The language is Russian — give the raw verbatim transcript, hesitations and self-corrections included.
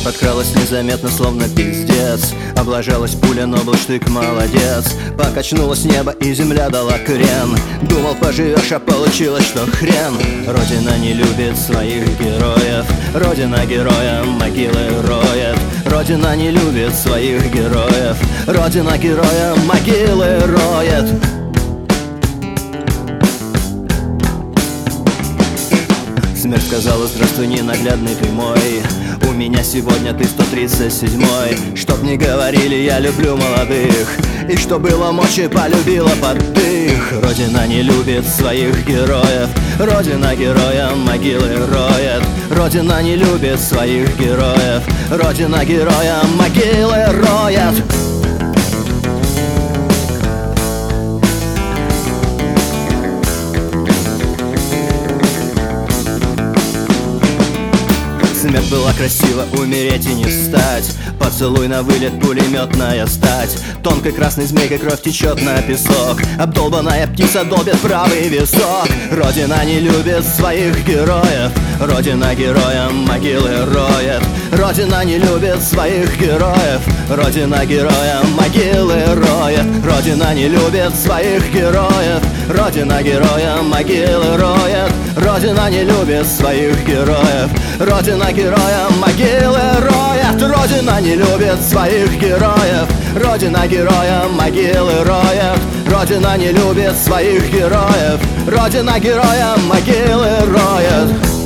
Подкралась незаметно, словно пиздец. Облажалась пуля, но был штык, молодец. Покачнулось небо и земля дала крен. Думал, поживешь, а получилось, что хрен. Родина не любит своих героев. Родина героям могилы роет. Родина не любит своих героев. Родина героям могилы роет. Смерть сказала: здравствуй, ненаглядный ты мой. У меня сегодня ты сто тридцать седьмой. Чтоб не говорили, я люблю молодых. И что было мочи, полюбила под дых. Родина не любит своих героев. Родина героям могилы роет. Родина не любит своих героев. Родина героям могилы роет. Смерть была красива, умереть и не встать. Поцелуй на вылет, пулеметная стать. Тонкой красной змейкой кровь течет на песок. Обдолбанная птица долбит правый висок. Родина не любит своих героев. Родина героям могилы роет. Родина не любит своих героев. Родина героям могилы роет. Родина не любит своих героев. Родина героям могилы роет. Родина не любит своих героев. Родина героям могилы роет. Родина не любит своих героев. Родина героям могилы роет. Родина не любит своих героев. Родина героям могилы роет.